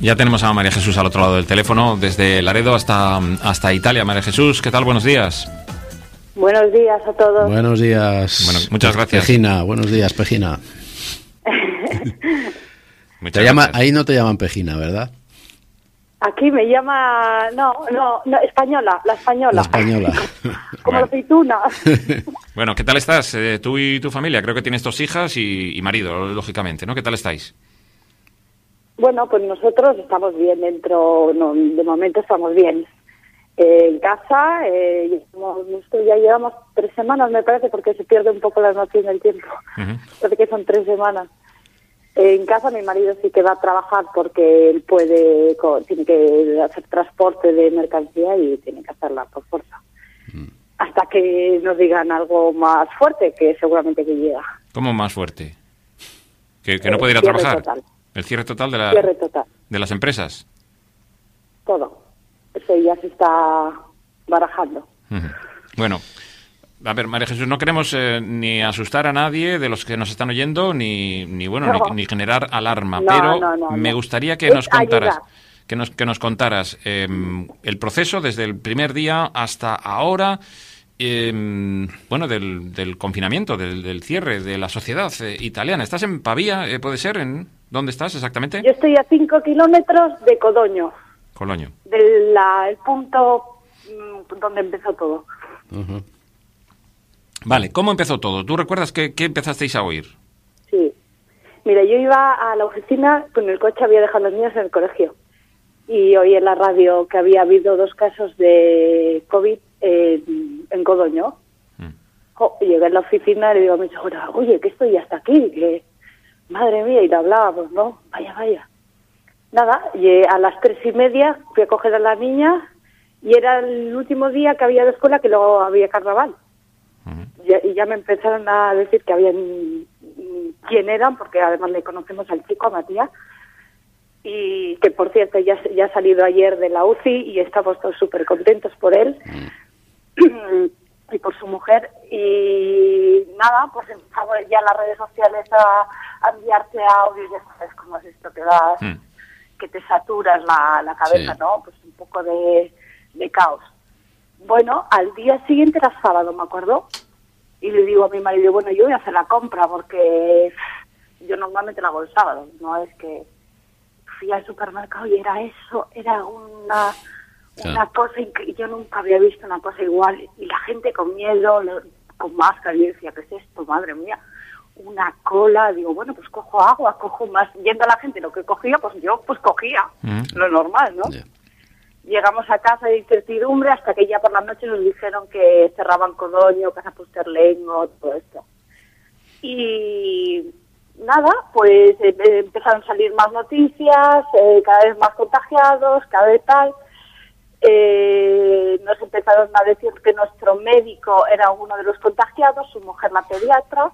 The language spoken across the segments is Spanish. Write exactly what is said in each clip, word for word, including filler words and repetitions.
Ya tenemos a María Jesús al otro lado del teléfono, desde Laredo hasta, hasta Italia. María Jesús, ¿qué tal? Buenos días. Buenos días a todos. Buenos días. Bueno, muchas gracias. Pejina, buenos días, Pejina. Muchas te llama, gracias. ahí no te llaman Pejina, ¿verdad? Aquí me llama... No, no, no española, la española. La española. Como Bueno. la aceituna. Bueno, ¿qué tal estás? Eh, tú y tu familia, creo que tienes dos hijas y, y marido, lógicamente, ¿no? ¿Qué tal estáis? Bueno, pues nosotros estamos bien dentro... No, de momento estamos bien. Eh, en casa, eh, llevamos- nosotros ya llevamos tres semanas, me parece, porque se pierde un poco la noción del tiempo. Ujú. Parece que son tres semanas. Eh, en casa mi marido sí que va a trabajar porque él puede, co- tiene que hacer transporte de mercancía y tiene que hacerla por fuerza. Hasta que nos digan algo más fuerte, que seguramente que llega. ¿Cómo más fuerte? ¿Que, que no Eh, puede ir a cierre trabajar? total. ¿El cierre total de, la, Cierre total, de las empresas? todo. Eso ya se está barajando. Ujú. Bueno, a ver, María Jesús, no queremos eh, ni asustar a nadie de los que nos están oyendo, ni, ni bueno, No. ni, ni generar alarma, No, pero no, no, me no. gustaría que Es nos contaras, ayudar. que nos, que nos contaras eh, el proceso desde el primer día hasta ahora, eh, bueno, del, del confinamiento, del, del cierre de la sociedad eh, italiana. ¿Estás en Pavía, eh, puede ser? ¿En dónde estás exactamente? Yo estoy a cinco kilómetros de Codoño, Coloño. del la- el punto mm, donde empezó todo. Ujú. Vale, ¿cómo empezó todo? ¿Tú recuerdas qué, qué empezasteis a oír? Sí. Mira, yo iba a la oficina, con el coche había dejado a los niños en el colegio. Y oí en la radio que había habido dos casos de COVID en, en Codoño. Mm. Jo, y llegué a la oficina y le digo a mi señora, oye, que estoy hasta aquí, que madre mía, y le hablábamos, ¿no? Vaya, vaya. Nada, y eh, a las tres y media fui a coger a la niña y era el último día que había de escuela, que luego había carnaval. Ujú. Ya- y ya me empezaron a decir que habían mm, quién eran, porque además le conocemos al chico, a Matías, y que por cierto ya, ya ha salido ayer de la U C I y estamos todos súper contentos por él y por su mujer. Y nada, pues empezamos ya en las redes sociales a, a enviarte audio, ya sabes cómo es esto, que das, Mm. que te saturas la, la cabeza, Sí. ¿no? Pues un poco de, de caos. Bueno, al día siguiente era sábado, me acuerdo, y le digo a mi marido, bueno, yo voy a hacer la compra porque yo normalmente la hago el sábado, no es que fui al supermercado y era eso, era una una Claro. cosa increíble, yo nunca había visto una cosa igual, y la gente con miedo, lo- con máscara, y yo decía, ¿qué es esto? Madre mía, una cola, digo, bueno, pues cojo agua, cojo más, yendo a la gente lo que cogía, pues yo pues cogía, Mm. lo normal, ¿no? Ya. Llegamos a casa de incertidumbre hasta que ya por la noche nos dijeron que cerraban Codoño, Casa Pusterlengo, todo esto. Y nada, pues eh, eh, empezaron a salir más noticias, eh, cada vez más contagiados, cada vez tal. Eh, nos empezaron a decir que nuestro médico era uno de los contagiados, su mujer la pediatra.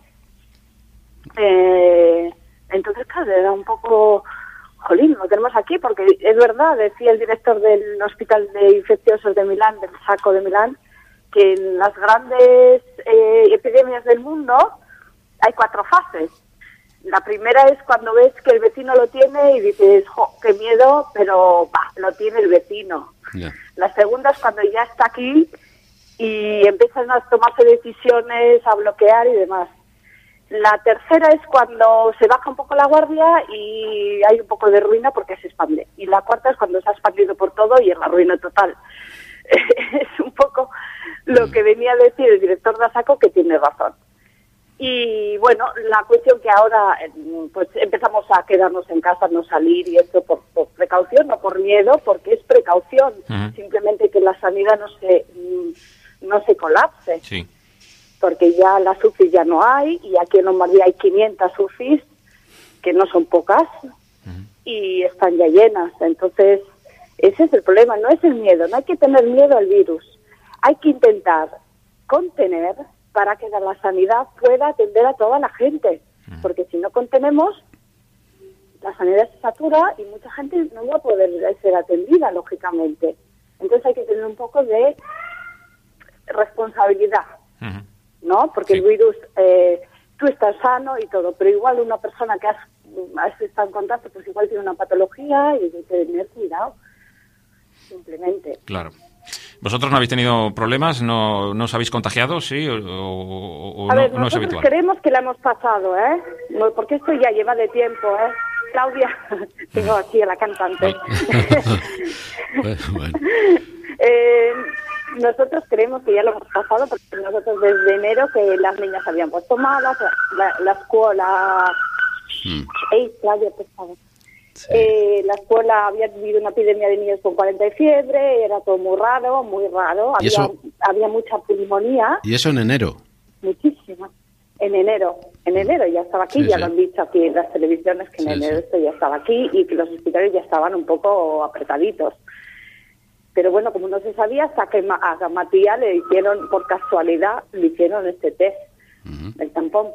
Eh, entonces, claro, era un poco... Jolín, lo tenemos aquí, porque es verdad, decía el director del Hospital de Infecciosos de Milán, del Sacco de Milán, que en las grandes eh, epidemias del mundo hay cuatro fases. La primera es cuando ves que el vecino lo tiene y dices, jo, qué miedo, pero bah, lo tiene el vecino. Ya. La segunda es cuando ya está aquí y empiezan a tomarse decisiones, a bloquear y demás. La tercera es cuando se baja un poco la guardia y hay un poco de ruina porque se expande. Y la cuarta es cuando se ha expandido por todo y es la ruina total. Es un poco lo que venía a decir el director de Asaco, que tiene razón. Y bueno, la cuestión que ahora eh, pues empezamos a quedarnos en casa, no salir, y esto por, por precaución, no por miedo, porque es precaución. Ujú. Simplemente que la sanidad no se, mm, no se colapse. Sí. Porque ya las U C I ya no hay, y aquí en Lombardía hay quinientas U C Is, que no son pocas, y están ya llenas. Entonces, ese es el problema, no es el miedo, no hay que tener miedo al virus. Hay que intentar contener para que la sanidad pueda atender a toda la gente, porque si no contenemos, la sanidad se satura y mucha gente no va a poder ser atendida, lógicamente. Entonces hay que tener un poco de responsabilidad, Ujú. ¿no? Porque Sí. el virus, eh, tú estás sano y todo, pero igual una persona que has, has estado en contacto, pues igual tiene una patología y hay que tener cuidado, simplemente. Claro. ¿Vosotros no habéis tenido problemas? ¿No, no os habéis contagiado? ¿Sí? ¿O, o, o a no, ver, no es nosotros habitual? creemos que la hemos pasado, ¿eh? No, porque esto ya lleva de tiempo, ¿eh? Claudia, tengo aquí a la cantante. Bueno. eh, nosotros creemos que ya lo hemos pasado, porque nosotros desde enero que las niñas habían puesto malas, la, la escuela... Mm. Ey, Claudia, por favor. Sí. Eh, la escuela había vivido una epidemia de niños con cuarenta de fiebre, era todo muy raro, muy raro. ¿Y Había, eso? había mucha pulmonía, Y eso en enero. muchísima. En enero, en enero ya estaba aquí, Sí, ya sí. lo han dicho aquí en las televisiones que en Sí, enero sí. esto ya estaba aquí y que los hospitales ya estaban un poco apretaditos. Pero bueno, como no se sabía, hasta que ma- a Matías le hicieron, por casualidad, le hicieron este test, Ujú. el tampón.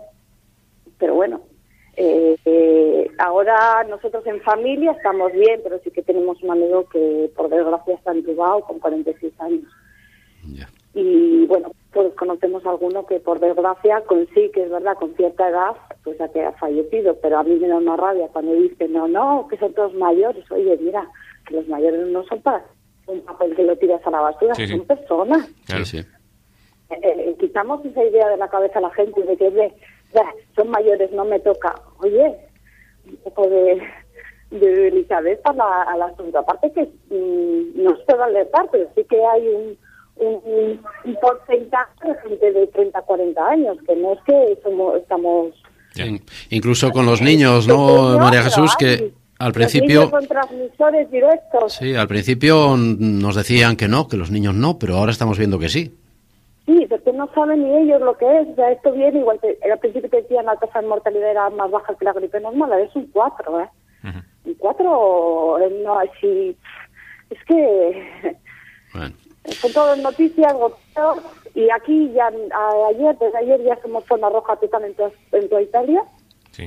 Pero bueno, eh, eh, ahora nosotros en familia estamos bien, pero sí que tenemos un amigo que por desgracia está entubado con cuarenta y seis años. Ya. Y bueno, pues conocemos a alguno que por desgracia, con sí, que es verdad, con cierta edad, pues ya que ha fallecido, pero a mí me da una rabia cuando dicen, no, no, que son todos mayores. Oye, mira, que los mayores no son para un papel que lo tiras a la basura, Sí, sí. son personas. Claro. Sí, sí. Eh, eh, quitamos esa idea de la cabeza a la gente de que ve, ve, son mayores, no me toca. Oye, un poco de, de delicadeza a la- al asunto. Aparte que mm, no se puede alertar, pero sí que hay un, un, un porcentaje de gente de treinta a cuarenta años, que no es que somos, estamos... Ya. In- Incluso con los niños, ¿no, pequeños, María pero Jesús? hay. Que al Los principio... niños son transmisores directos. Sí, al principio nos decían que no, que los niños no, pero ahora estamos viendo que sí. Sí, porque no saben ni ellos lo que es. O sea, esto viene igual que al principio te decían la tasa de mortalidad era más baja que la gripe normal, es un cuatro, ¿eh? Ujú. Un cuatro, eh, no, así... Es que Bueno, son todas noticias, goteos, y aquí ya a- ayer, desde ayer ya somos zona roja total en toda, en toda Italia, Sí.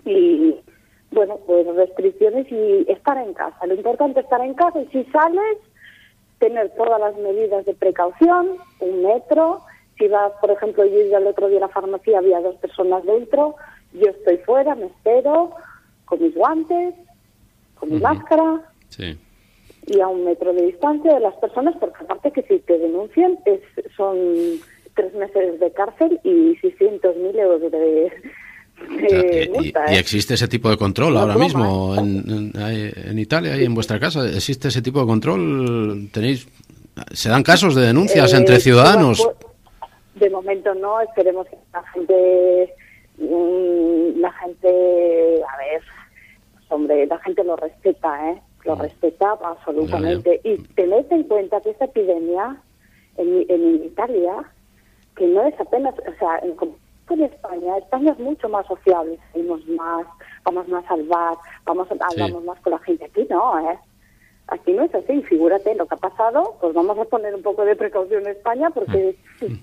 y bueno, pues restricciones y estar en casa. Lo importante es estar en casa y si sales, tener todas las medidas de precaución, un metro. Si vas, por ejemplo, yo iba el otro día a la farmacia, había dos personas dentro, yo estoy fuera, me espero, con mis guantes, con mi Ujú. máscara sí. y a un metro de distancia de las personas, porque aparte que si te denuncian es, son tres meses de cárcel y seiscientos mil euros de, de O sea, y, y- multa. y ¿eh? existe ese tipo de control No ahora broma, mismo ¿eh? en, en, ahí en Italia y en vuestra casa. ¿Existe ese tipo de control? ¿Tenéis, se dan casos de denuncias Eh, entre ciudadanos? pues, de momento no, esperemos que la gente, mm, la gente, a ver, pues, hombre, la gente lo respeta, ¿eh? Lo respeta absolutamente. Y tened en cuenta que esta epidemia en, en Italia, que no es apenas, o sea, en, con España, España es mucho más sociable, salimos más, vamos más al bar, vamos a, hablamos más con la gente. Aquí no, ¿eh? Aquí no es así, figúrate lo que ha pasado, pues vamos a poner un poco de precaución en España porque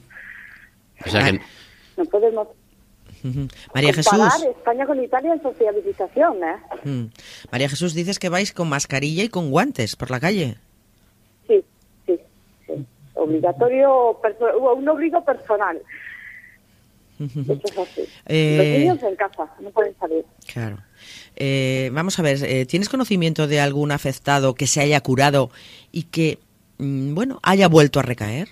O sea que, no podemos Ujú. María comparar Jesús, España con Italia en sociabilización, ¿eh? mm, María Jesús, dices que vais con mascarilla y con guantes por la calle. Sí, sí, sí. Obligatorio, perso- un obligo personal. Eso es así. Eh, Los niños en casa, no pueden salir. Claro. Eh, vamos a ver, eh, ¿tienes conocimiento de algún afectado que se haya curado y que, mm, bueno, haya vuelto a recaer?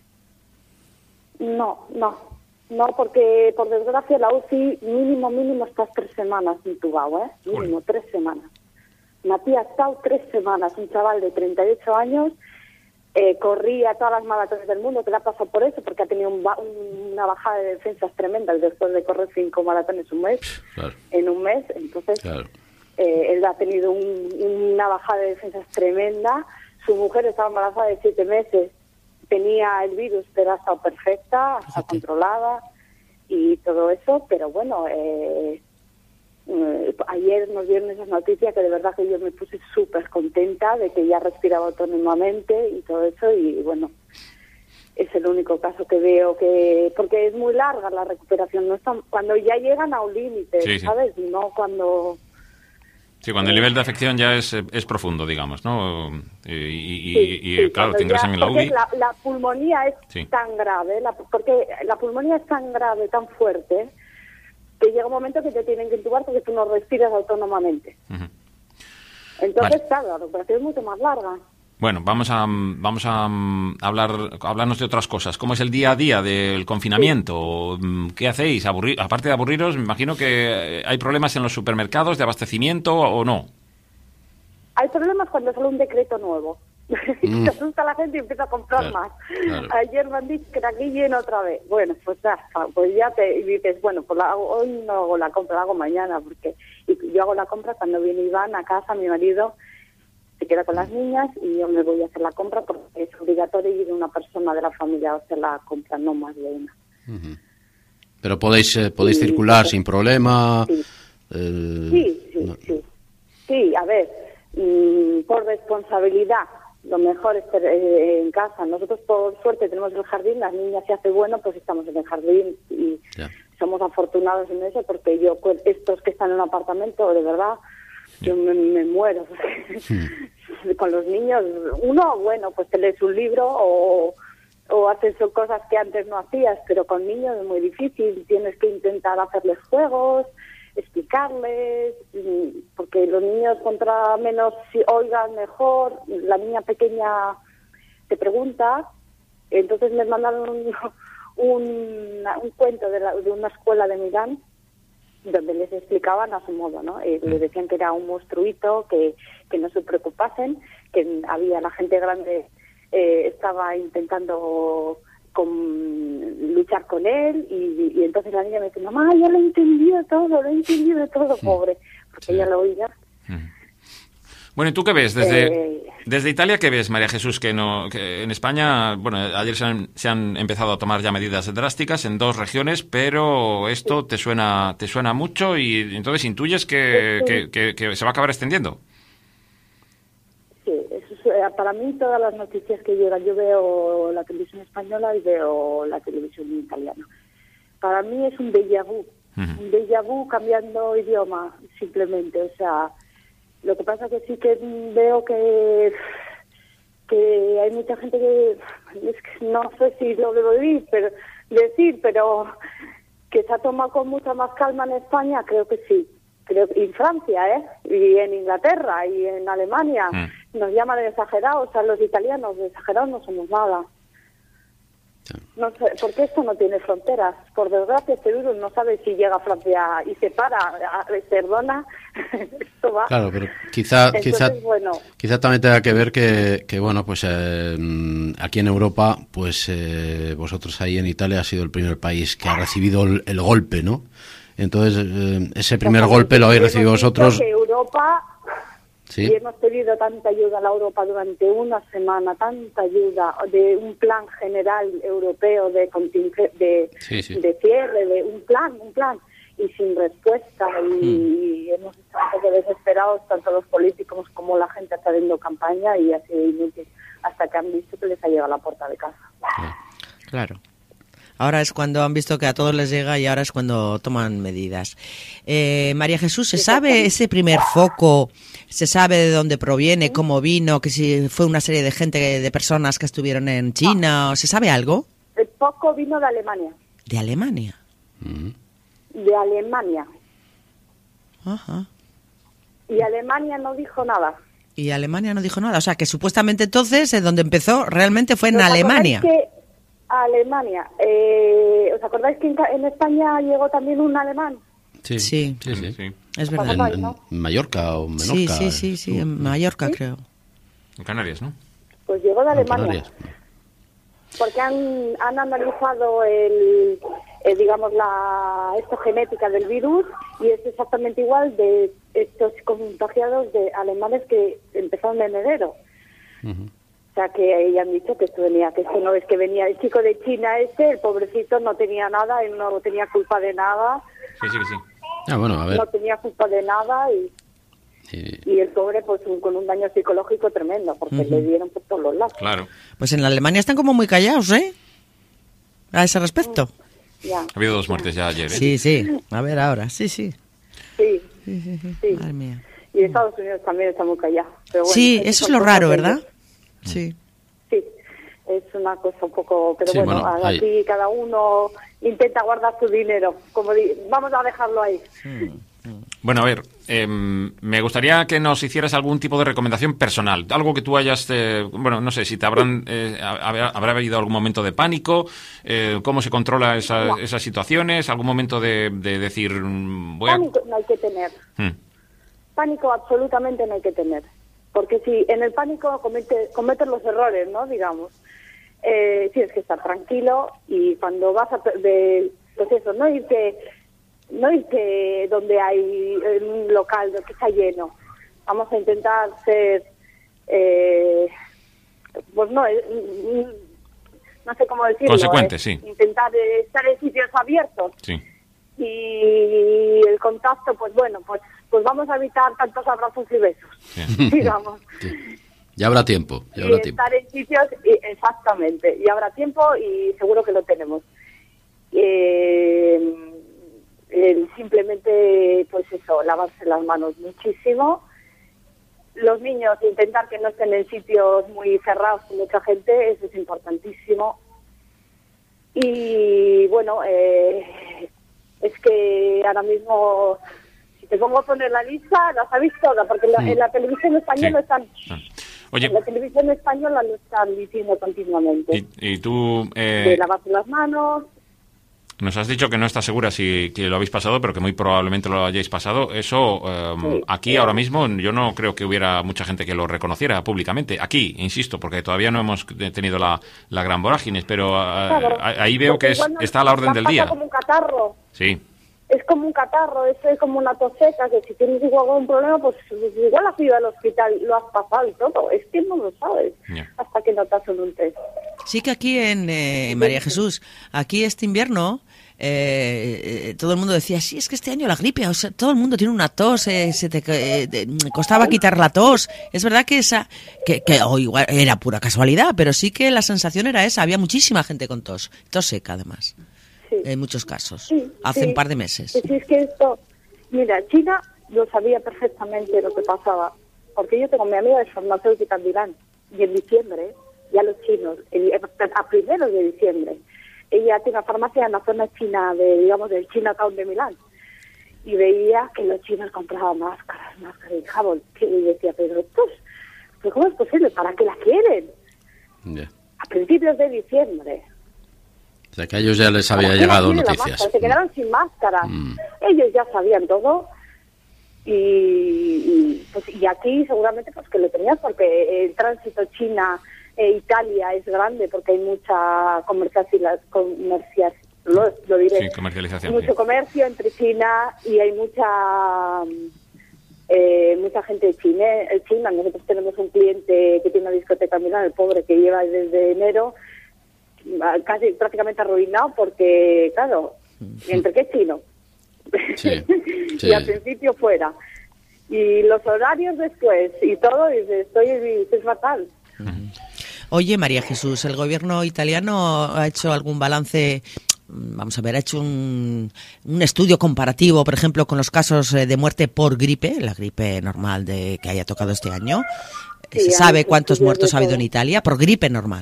No, no, no, porque por desgracia la U C I mínimo, mínimo estás tres semanas intubado, ¿eh? Mínimo, tres semanas. Matías ha estado tres semanas, un chaval de treinta y ocho años, eh, corría todas las maratones del mundo, que le ha pasado por eso, porque ha tenido un ba- un- una bajada de defensas tremenda después de correr cinco maratones un mes, claro, en un mes, entonces claro. eh, él ha tenido un- una bajada de defensas tremenda, su mujer estaba embarazada de siete meses, tenía el virus, pero ha estado perfecta, está Fíjate. controlada y todo eso, pero bueno, eh, eh, ayer nos dieron esas noticias que de verdad que yo me puse súper contenta de que ya respiraba autónomamente y todo eso, y bueno, es el único caso que veo que, porque es muy larga la recuperación, no están, cuando ya llegan a un límite, Sí, sí. ¿sabes? No cuando... Sí, cuando el nivel de afección ya es, eh, es profundo, digamos, ¿no? Y, y- y- Sí, y, sí, claro, cuando te ingresan ya- en la porque U B I. La, la pulmonía es Sí. tan grave, la, porque la pulmonía es tan grave, tan fuerte, que llega un momento que te tienen que intubar porque tú no respiras autónomamente. Uh-huh. Entonces, vale. claro, la recuperación es mucho más larga. Bueno, vamos a vamos a hablar hablarnos de otras cosas. ¿Cómo es el día a día del confinamiento? Sí. ¿Qué hacéis? Aburrir, aparte de aburriros, me imagino que hay problemas en los supermercados de abastecimiento o no. Hay problemas cuando sale un decreto nuevo. Mm. Se asusta la gente y empieza a comprar claro, más. Claro. Ayer me han dicho que aquí lleno otra vez. Bueno, pues ya, pues ya te dices, bueno, pues la hago, hoy no hago la compra, la hago mañana, porque y yo hago la compra cuando viene Iván a casa, mi marido se queda con las niñas y yo me voy a hacer la compra porque es obligatorio ir una persona de la familia a hacer la compra, no más de una. Uh-huh. Pero podéis eh, podéis sí, circular sí, sin problema. Sí, eh, sí, sí, no. sí. Sí, a ver, mmm, por responsabilidad, lo mejor es estar eh, en casa. Nosotros, por suerte, tenemos el jardín, las niñas se hace bueno, pues estamos en el jardín y ya. Somos afortunados en eso porque yo, pues, estos que están en un apartamento, de verdad, yo me, me muero. Sí. Con los niños, uno, bueno, pues te lees un libro o, o haces cosas que antes no hacías, pero con niños es muy difícil. Tienes que intentar hacerles juegos, explicarles, porque los niños contra menos si oigan mejor. La niña pequeña te pregunta, entonces me mandaron un, un, un cuento de, la, de una escuela de Milán donde les explicaban a su modo, ¿no? Eh, les decían que era un monstruito, que, que no se preocupasen, que había la gente grande eh, estaba intentando con, luchar con él y, y entonces la niña me dice, mamá, ya lo he entendido todo, lo he entendido todo, pobre, porque sí. Ella lo oía. Bueno, ¿y tú qué ves? Desde, eh, desde Italia, ¿qué ves, María Jesús? Que, no, que en España, bueno, ayer se han, se han empezado a tomar ya medidas drásticas en dos regiones, pero esto sí. te suena te suena mucho y entonces intuyes que, sí. que, que, que se va a acabar extendiendo. Sí, eso es, para mí todas las noticias que llegan, yo veo la televisión española y veo la televisión italiana. Para mí es un déjà vu, uh-huh. un déjà vu cambiando idioma, simplemente, o sea... Lo que pasa que sí que veo que que hay mucha gente que, es que no sé si lo debo decir, pero, decir, pero que se ha tomado con mucha más calma en España, creo que sí. Creo y en Francia, ¿eh? Y en Inglaterra y en Alemania mm. nos llaman exagerados a los italianos, de exagerados no somos nada. No sé, porque esto no tiene fronteras. Por desgracia, este virus no sabe si llega a Francia y se para, perdona, esto va. Claro, pero quizá, Entonces, quizá, bueno, quizá también tenga que ver que, que bueno, pues eh, aquí en Europa, pues eh, vosotros ahí en Italia ha sido el primer país que ha recibido el, el golpe, ¿no? Entonces, eh, ese primer golpe lo habéis recibido vosotros. Que Europa... ¿Sí? Y hemos pedido tanta ayuda a la Europa durante una semana, tanta ayuda de un plan general europeo de conting- de, sí, sí. de cierre, de un plan, un plan, y sin respuesta. Y, mm. y hemos estado un poco desesperados, tanto los políticos como la gente está haciendo campaña y ha sido inútil hasta que han visto que les ha llegado a la puerta de casa. Claro. Ahora es cuando han visto que a todos les llega y ahora es cuando toman medidas. Eh, María Jesús, ¿se sabe ese primer foco? ¿Se sabe de dónde proviene, cómo vino, que si fue una serie de gente, de personas que estuvieron en China? ¿Se sabe algo? El foco vino de Alemania. ¿De Alemania? De Alemania. Ajá. Y Alemania no dijo nada. Y Alemania no dijo nada. O sea, que supuestamente entonces, eh, donde empezó, realmente fue en Alemania. Que Alemania. Eh, ¿Os acordáis que en, en España llegó también un alemán? Sí, sí, sí, sí. sí. Es verdad. En, en Mallorca o Menorca. Sí, sí, sí, sí, en Mallorca, ¿sí? Creo. En Canarias, ¿no? Pues llegó de Alemania. Porque han, han analizado el, el, digamos, la esto genética del virus y es exactamente igual de estos contagiados de alemanes que empezaron en enero. Uh-huh. O sea, que ya han dicho que esto venía, que esto no es que venía el chico de China este, el pobrecito no tenía nada, él no tenía culpa de nada. Sí, sí, sí. Ah, bueno, a ver. No tenía culpa de nada y, sí. y el pobre pues un, con un daño psicológico tremendo, porque uh-huh. le dieron por todos los lados. Claro. Pues en Alemania están como muy callados, ¿eh? A ese respecto. Ya. Ha habido dos muertes ya ayer, ¿eh? Sí, sí. A ver ahora, sí, sí. Sí, sí, sí, sí. sí. Madre mía. Y Estados Unidos también está muy callado. Pero bueno, sí, eso es lo raro, ¿verdad? Sí. Sí, eso una cosa un poco... Pero sí, bueno, bueno aquí hay... cada uno intenta guardar su dinero. Como di... Vamos a dejarlo ahí. Bueno, a ver, eh, me gustaría que nos hicieras algún tipo de recomendación personal, algo que tú hayas, eh, bueno, no sé, si te habrán, eh, habrá, habrá habido algún momento de pánico, eh, cómo se controla esa, no. esas situaciones, algún momento de, de decir... Voy a... Pánico no hay que tener. Hmm. Pánico absolutamente no hay que tener. Porque si en el pánico comete, cometes los errores, ¿no? Digamos, eh, tienes que estar tranquilo y cuando vas a... De, pues eso, no irte... No irte donde hay un local que está lleno. Vamos a intentar ser, eh, pues no, no sé cómo decirlo. Consecuente, eh, sí. Intentar estar en sitios abiertos. Sí. Y el contacto, pues bueno, pues pues vamos a evitar tantos abrazos y besos, sí. digamos. Sí. Ya habrá tiempo. Ya habrá y tiempo. Estar en sitios, exactamente, y habrá tiempo y seguro que lo tenemos. Eh... El simplemente, pues eso, lavarse las manos muchísimo. Los niños, intentar que no estén en sitios muy cerrados con mucha gente, eso es importantísimo. Y bueno, eh, es que ahora mismo, si te pongo a poner la lista, las sabéis todas, porque la, en la televisión española sí. están... Oye, en la televisión española lo están diciendo continuamente. ¿Y, y tú...? Eh... De lavarse las manos... Nos has dicho que no estás segura si que lo habéis pasado, pero que muy probablemente lo hayáis pasado. Eso, eh, sí, aquí sí. ahora mismo, yo no creo que hubiera mucha gente que lo reconociera públicamente. Aquí, insisto, porque todavía no hemos tenido la, la gran vorágine, pero eh, claro, ahí veo que es, está a la orden del día. Es como un catarro. Sí. Es como un catarro, es como una toseta, que si tienes igual algún problema, pues igual has ido al hospital, lo has pasado y todo. Es que no lo sabes yeah. hasta que no te hacen un test. Sí que aquí en eh, María Jesús, aquí este invierno, eh, eh, todo el mundo decía, sí, es que este año la gripe, o sea, todo el mundo tiene una tos, eh, se te eh, te costaba quitar la tos. Es verdad que esa, que, que oh, igual era pura casualidad, pero sí que la sensación era esa, había muchísima gente con tos, tos seca además. Sí. En muchos casos, sí, hace sí. un par de meses. Sí, es que esto, mira, China lo sabía perfectamente lo que pasaba, porque yo tengo mi amiga de farmacéutica en Milán, y en diciembre, ya los chinos, a primeros de diciembre, ella tiene una farmacia en la zona china, de digamos, del Chinatown de Milán, y veía que los chinos compraban máscaras, máscaras y jabón, y decía, pero estos, ¿pero cómo es posible? ¿Para qué la quieren? Yeah. A principios de diciembre. O sea, que a ellos ya les había llegado noticias. Se quedaron mm. sin máscara. Mm. Ellos ya sabían todo. Y, y, pues, y aquí seguramente pues que lo tenías porque el tránsito China e Italia es grande porque hay mucha comercialización, comercial, lo, lo diré. Sí, comercialización. Mucho sí. comercio entre China y hay mucha eh, mucha gente de China. China. Nosotros tenemos un cliente que tiene una discoteca en Milán, el pobre que lleva desde enero casi prácticamente arruinado porque, claro, entre qué chino. Sí, sí. Y al principio fuera. Y los horarios después y todo, y estoy, es fatal. Oye, María Jesús, ¿el gobierno italiano ha hecho algún balance? Vamos a ver, ha hecho un, un estudio comparativo, por ejemplo, con los casos de muerte por gripe, la gripe normal de que haya tocado este año. Sí, ¿se sabe cuántos muertos ha habido en Italia por gripe normal?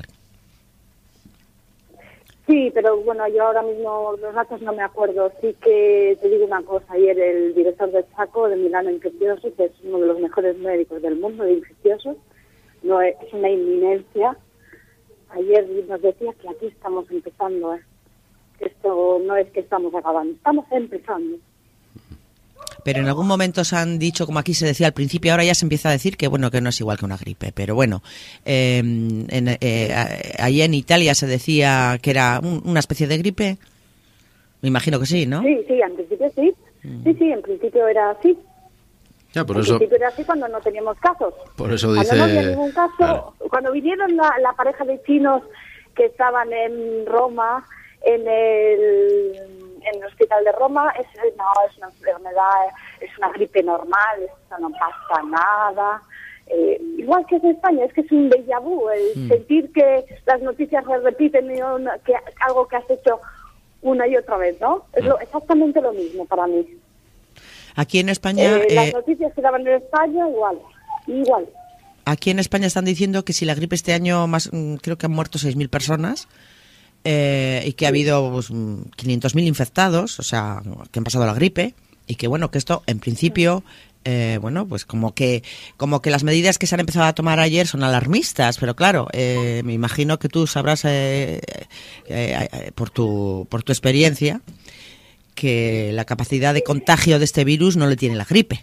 Sí, pero bueno, yo ahora mismo los datos no me acuerdo. Sí que te digo una cosa, ayer el director del Chaco de Milano Infecciosos, que es uno de los mejores médicos del mundo de infecciosos, no es, es una inminencia. Ayer nos decía que aquí estamos empezando, ¿eh? Esto no es que estamos acabando, estamos empezando. Pero en algún momento se han dicho, como aquí se decía al principio, ahora ya se empieza a decir que bueno que no es igual que una gripe. Pero bueno, eh, en, eh, allí en Italia se decía que era un, una especie de gripe. Me imagino que sí, ¿no? Sí, sí, en principio sí. Mm. Sí, sí, en principio era así. Ya, por en eso... principio era así cuando no teníamos casos. Por eso dice... Cuando no había ningún caso, claro. Cuando vinieron la, la pareja de chinos que estaban en Roma, en el... en el hospital de Roma, es, no, es una enfermedad, es una gripe normal, eso no pasa nada. Eh, igual que en España, es que es un déjà vu, el mm. sentir que las noticias se repiten y una, que algo que has hecho una y otra vez, ¿no? Es lo, exactamente lo mismo para mí. Aquí en España... Eh, eh... Las noticias que daban en España, igual, igual. aquí en España están diciendo que si la gripe este año, más creo que han muerto seis mil personas eh, y que ha habido pues, quinientos mil infectados, o sea, que han pasado la gripe y que, bueno, que esto en principio... Eh, bueno, pues como que como que las medidas que se han empezado a tomar ayer son alarmistas, pero claro, eh, me imagino que tú sabrás eh, eh, eh, por tu por tu experiencia que la capacidad de contagio de este virus no le tiene la gripe.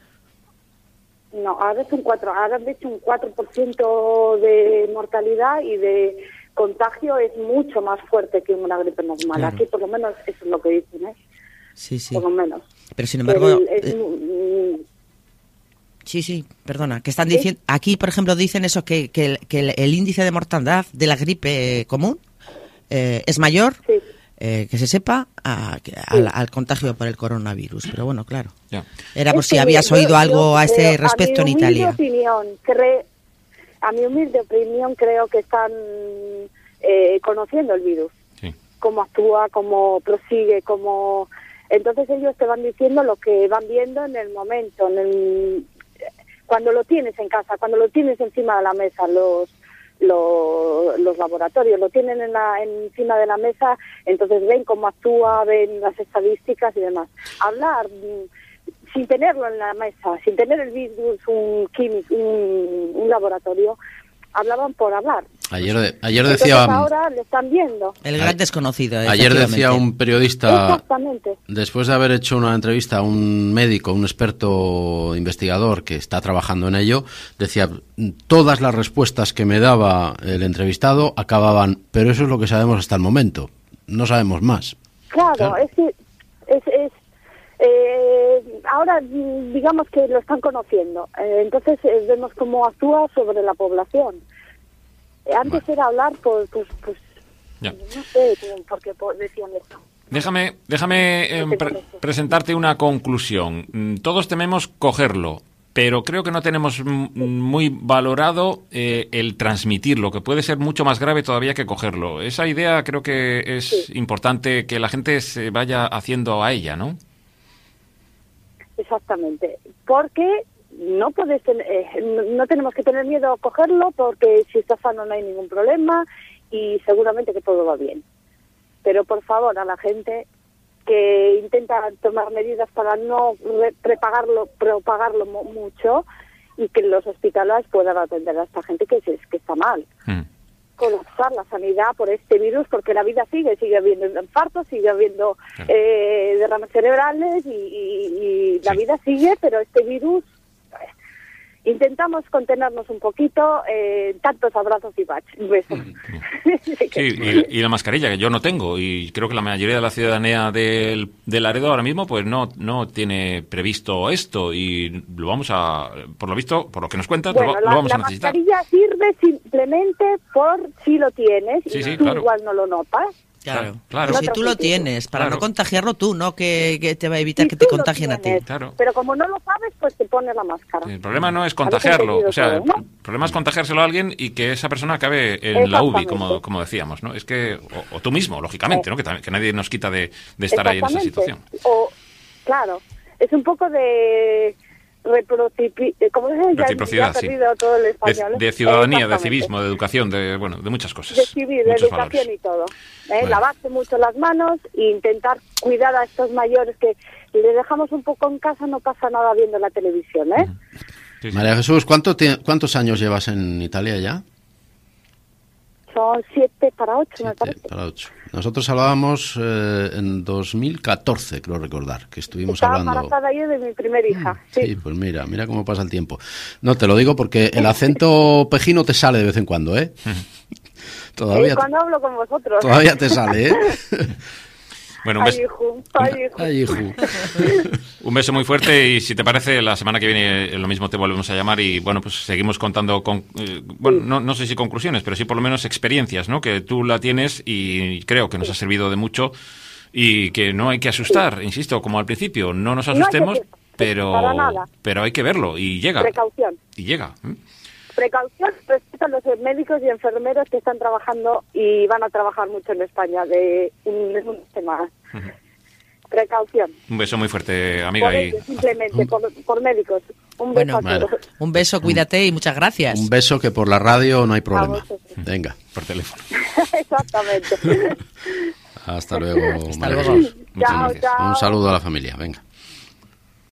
No, ahora es un cuatro, ahora de hecho un cuatro por ciento de mortalidad y de contagio es mucho más fuerte que una gripe normal. Claro. Aquí por lo menos eso es lo que dicen, ¿eh? Sí, sí. Por lo menos. Pero sin embargo... El, es, eh, Sí, sí, perdona, que están diciendo, aquí por ejemplo dicen eso, que, que, el, que el, el índice de mortandad de la gripe eh, común eh, es mayor, sí. eh, que se sepa, a, a, sí. al, al contagio por el coronavirus, pero bueno, claro, ya. Era por es si habías yo, oído yo, algo yo, a este yo, respecto a en Italia. Opinión, cre, a mi humilde opinión creo que están eh, conociendo el virus, sí. Cómo actúa, cómo prosigue, cómo... Entonces ellos te van diciendo lo que van viendo en el momento, en el... cuando lo tienes en casa, cuando lo tienes encima de la mesa, los los, los laboratorios lo tienen en la, encima de la mesa, entonces ven cómo actúa, ven las estadísticas y demás. Hablar sin tenerlo en la mesa, sin tener el virus, un químico, un, un laboratorio, hablaban por hablar. Ayer, de, ayer decía... Entonces ahora le están viendo. El gran desconocido. Ayer decía un periodista, después de haber hecho una entrevista a un médico, un experto investigador que está trabajando en ello, decía, todas las respuestas que me daba el entrevistado acababan, pero eso es lo que sabemos hasta el momento, no sabemos más. Claro, claro. es que es... es eh, ahora digamos que lo están conociendo, eh, entonces eh, vemos cómo actúa sobre la población. Antes bueno. era hablar, pues, pues, pues no sé por qué decían esto. Déjame, déjame eh, pre- presentarte una conclusión. Todos tememos cogerlo, pero creo que no tenemos m- muy valorado eh, el transmitirlo, que puede ser mucho más grave todavía que cogerlo. Esa idea creo que es sí. importante que la gente se vaya haciendo a ella, ¿no? Exactamente, porque no puedes tener, eh, no tenemos que tener miedo a cogerlo, porque si está sano no hay ningún problema y seguramente que todo va bien. Pero por favor, a la gente que intenta tomar medidas para no prepagarlo, propagarlo mucho y que los hospitales puedan atender a esta gente que, es, que está mal. Mm. Colapsar la sanidad por este virus, porque la vida sigue, sigue habiendo infartos, sigue habiendo claro. eh, derrames cerebrales y, y, y la sí. vida sigue, pero este virus eh, intentamos contenernos un poquito, eh, tantos abrazos y besos. Sí, y, y la mascarilla, que yo no tengo, y creo que la mayoría de la ciudadanía del, del Laredo ahora mismo pues no no tiene previsto esto, y lo vamos a, por lo visto, por lo que nos cuentas, bueno, lo, la, lo vamos la a necesitar. La mascarilla sirve simplemente por si lo tienes, sí, y sí, tú claro. igual no lo notas. Claro, claro. No si tú lo tienes, para claro. no contagiarlo tú, no que, que te va a evitar si que te contagien a ti. Claro. Pero como no lo sabes, pues te pones la máscara. Sí, el problema no es contagiarlo, o sea, todo, ¿no? El problema es contagiárselo a alguien y que esa persona acabe en la U B I, como, como decíamos, ¿no? Es que, o, o tú mismo, lógicamente, ¿no? Que, que nadie nos quita de, de estar ahí en esa situación. O, claro, es un poco de... ¿Cómo se llama? Reciprocidad, ya he perdido sí. todo el español. De, de ciudadanía, de civismo, de educación, de bueno, de muchas cosas. De civil, de educación valores. Y todo. ¿Eh? Bueno. Lavarse mucho las manos e intentar cuidar a estos mayores que les dejamos un poco en casa, no pasa nada viendo la televisión, ¿eh? Sí, sí. María Jesús, ¿cuánto te, ¿cuántos años llevas en Italia ya? Son siete para ocho, siete me parece. para ocho. Nosotros hablábamos eh, en dos mil catorce, creo recordar, que estuvimos Estaba hablando... Estaba embarazada yo de mi primer hija. Sí. sí, pues mira, mira cómo pasa el tiempo. No, te lo digo porque el acento pejino te sale de vez en cuando, ¿eh? Todavía eh, cuando te, hablo con vosotros. Todavía te sale, ¿eh? Bueno, un beso. Ay, hijo, ay, hijo. Ay, hijo. Un beso muy fuerte, y si te parece, la semana que viene lo mismo te volvemos a llamar y, bueno, pues seguimos contando, con, eh, bueno, no, no sé si conclusiones, pero sí por lo menos experiencias, ¿no? Que tú la tienes y creo que nos ha servido de mucho y que no hay que asustar, sí. Insisto, como al principio, no nos asustemos, no que, pero, pero hay que verlo y llega. Precaución. Y llega. ¿eh? Precaución respecto a los médicos y enfermeros que están trabajando y van a trabajar mucho en España de un, un tema. Uh-huh. Precaución. Un beso muy fuerte, amiga. Por ello, simplemente, por, por médicos. Un beso bueno, a todos. Bueno, un beso, cuídate y muchas gracias. Un beso que por la radio no hay problema. Venga. Por teléfono. Exactamente. Hasta luego. Hasta luego. Muchas Chao, gracias. chao. Un saludo a la familia. Venga.